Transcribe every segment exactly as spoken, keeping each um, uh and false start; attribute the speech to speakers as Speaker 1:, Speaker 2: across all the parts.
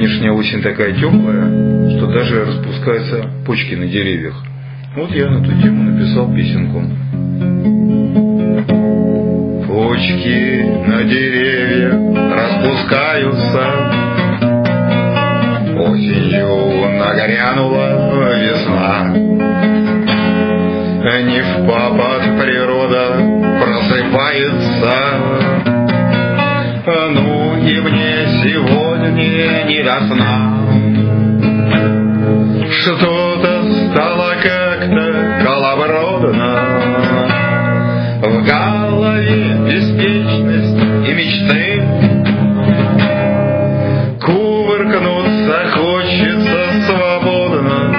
Speaker 1: Нынешняя осень такая теплая, что даже распускаются почки на деревьях. Вот я на эту тему написал песенку. Почки на деревьях распускаются, осенью нагрянула весна. Не в попад природа просыпается, ну и мне сегодня не до сна. Что-то стало как-то колобродно, в голове беспечность и мечты. Кувыркнуться хочется свободно,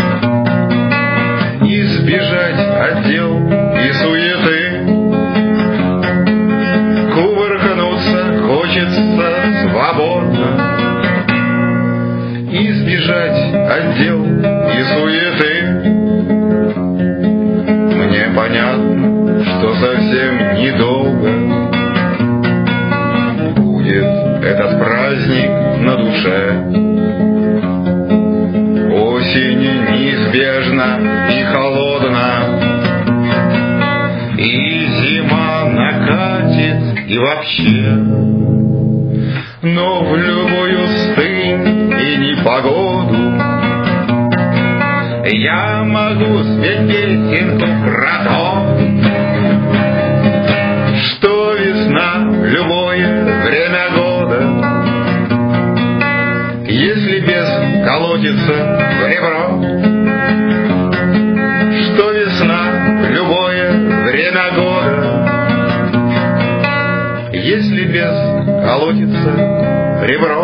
Speaker 1: избежать отдел и суеты. Кувыркнуться хочется свободно, избежать отдел и суеты. Мне понятно, что совсем недолго будет этот праздник на душе. Осень неизбежна и холодна, и зима накатит, и вообще. Но в любую стынь и непогоду я могу спеть песенку про то, что весна в любое время года, если без колотится в ребро. Что весна в любое время года, если без колотится в ребро.